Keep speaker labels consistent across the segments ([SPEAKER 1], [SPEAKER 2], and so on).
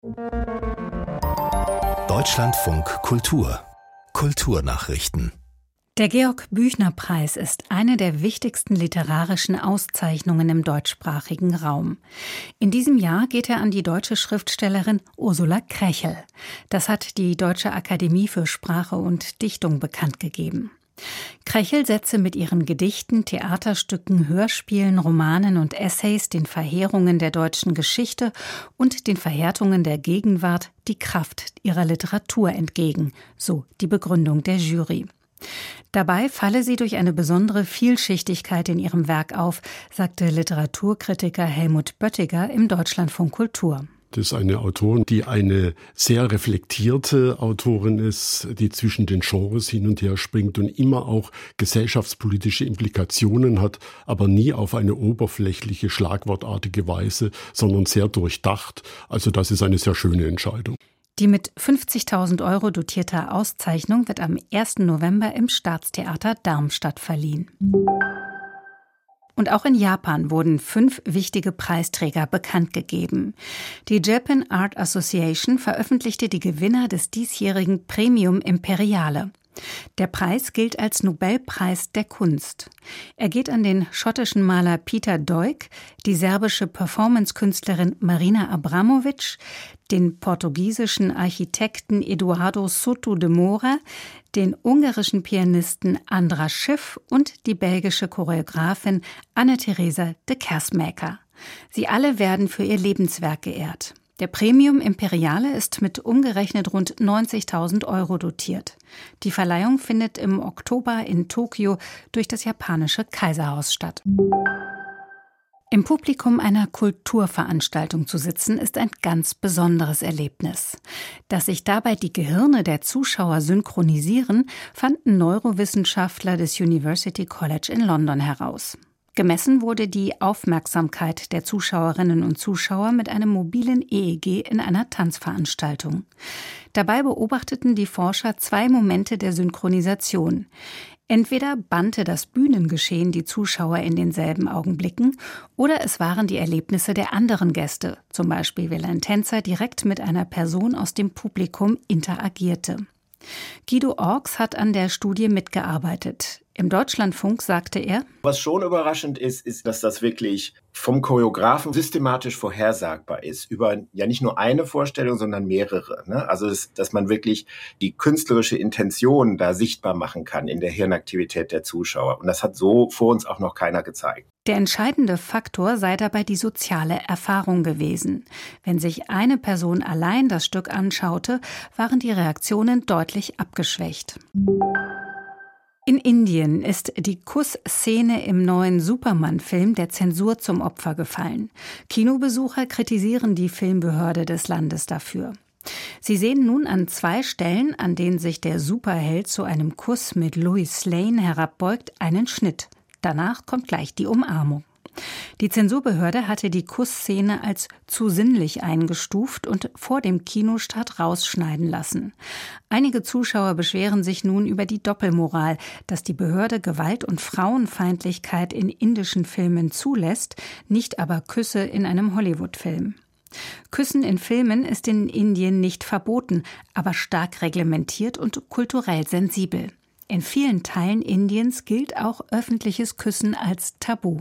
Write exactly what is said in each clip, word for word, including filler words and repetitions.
[SPEAKER 1] Deutschlandfunk Kultur. Kulturnachrichten.
[SPEAKER 2] Der Georg-Büchner-Preis ist eine der wichtigsten literarischen Auszeichnungen im deutschsprachigen Raum. In diesem Jahr geht er an die deutsche Schriftstellerin Ursula Krechel. Das hat die Deutsche Akademie für Sprache und Dichtung bekannt gegeben. Krechel setze mit ihren Gedichten, Theaterstücken, Hörspielen, Romanen und Essays den Verheerungen der deutschen Geschichte und den Verhärtungen der Gegenwart die Kraft ihrer Literatur entgegen, so die Begründung der Jury. Dabei falle sie durch eine besondere Vielschichtigkeit in ihrem Werk auf, sagte Literaturkritiker Helmut Böttiger im Deutschlandfunk Kultur.
[SPEAKER 3] Das ist eine Autorin, die eine sehr reflektierte Autorin ist, die zwischen den Genres hin und her springt und immer auch gesellschaftspolitische Implikationen hat, aber nie auf eine oberflächliche, schlagwortartige Weise, sondern sehr durchdacht. Also das ist eine sehr schöne Entscheidung.
[SPEAKER 2] Die mit fünfzigtausend Euro dotierte Auszeichnung wird am ersten November im Staatstheater Darmstadt verliehen. Und auch in Japan wurden fünf wichtige Preisträger bekannt gegeben. Die Japan Art Association veröffentlichte die Gewinner des diesjährigen Premium Imperiale. Der Preis gilt als Nobelpreis der Kunst. Er geht an den schottischen Maler Peter Doig, die serbische Performancekünstlerin Marina Abramovic, den portugiesischen Architekten Eduardo Soto de Moura, den ungarischen Pianisten András Schiff und die belgische Choreografin Anne-Theresa de Kersmaker. Sie alle werden für ihr Lebenswerk geehrt. Der Premium Imperiale ist mit umgerechnet rund neunzigtausend Euro dotiert. Die Verleihung findet im Oktober in Tokio durch das japanische Kaiserhaus statt. Im Publikum einer Kulturveranstaltung zu sitzen, ist ein ganz besonderes Erlebnis. Dass sich dabei die Gehirne der Zuschauer synchronisieren, fanden Neurowissenschaftler des University College in London heraus. Gemessen wurde die Aufmerksamkeit der Zuschauerinnen und Zuschauer mit einem mobilen E E G in einer Tanzveranstaltung. Dabei beobachteten die Forscher zwei Momente der Synchronisation. Entweder bannte das Bühnengeschehen die Zuschauer in denselben Augenblicken, oder es waren die Erlebnisse der anderen Gäste, zum Beispiel weil ein Tänzer direkt mit einer Person aus dem Publikum interagierte. Guido Orks hat an der Studie mitgearbeitet. Im Deutschlandfunk sagte er:
[SPEAKER 4] Was schon überraschend ist, ist, dass das wirklich vom Choreografen systematisch vorhersagbar ist. Über ja nicht nur eine Vorstellung, sondern mehrere. Ne? Also, das, dass man wirklich die künstlerische Intention da sichtbar machen kann in der Hirnaktivität der Zuschauer. Und das hat so vor uns auch noch keiner gezeigt.
[SPEAKER 2] Der entscheidende Faktor sei dabei die soziale Erfahrung gewesen. Wenn sich eine Person allein das Stück anschaute, waren die Reaktionen deutlich abgeschwächt. In Indien ist die Kussszene im neuen Superman-Film der Zensur zum Opfer gefallen. Kinobesucher kritisieren die Filmbehörde des Landes dafür. Sie sehen nun an zwei Stellen, an denen sich der Superheld zu einem Kuss mit Lois Lane herabbeugt, einen Schnitt. Danach kommt gleich die Umarmung. Die Zensurbehörde hatte die Kussszene als zu sinnlich eingestuft und vor dem Kinostart rausschneiden lassen. Einige Zuschauer beschweren sich nun über die Doppelmoral, dass die Behörde Gewalt und Frauenfeindlichkeit in indischen Filmen zulässt, nicht aber Küsse in einem Hollywood-Film. Küssen in Filmen ist in Indien nicht verboten, aber stark reglementiert und kulturell sensibel. In vielen Teilen Indiens gilt auch öffentliches Küssen als Tabu.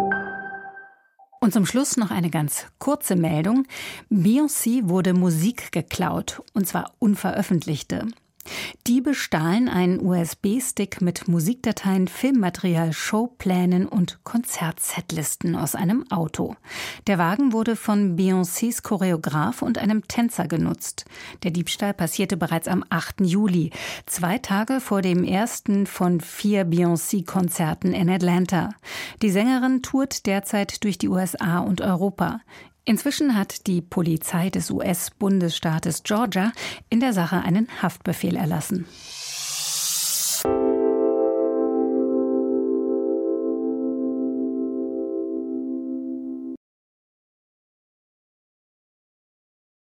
[SPEAKER 2] Und zum Schluss noch eine ganz kurze Meldung. Beyoncé wurde Musik geklaut, und zwar unveröffentlichte. Diebe stahlen einen U S B-Stick mit Musikdateien, Filmmaterial, Showplänen und Konzertsetlisten aus einem Auto. Der Wagen wurde von Beyoncés Choreograf und einem Tänzer genutzt. Der Diebstahl passierte bereits am achten Juli, zwei Tage vor dem ersten von vier Beyoncé-Konzerten in Atlanta. Die Sängerin tourt derzeit durch die U S A und Europa. Inzwischen hat die Polizei des U S-Bundesstaates Georgia in der Sache einen Haftbefehl erlassen.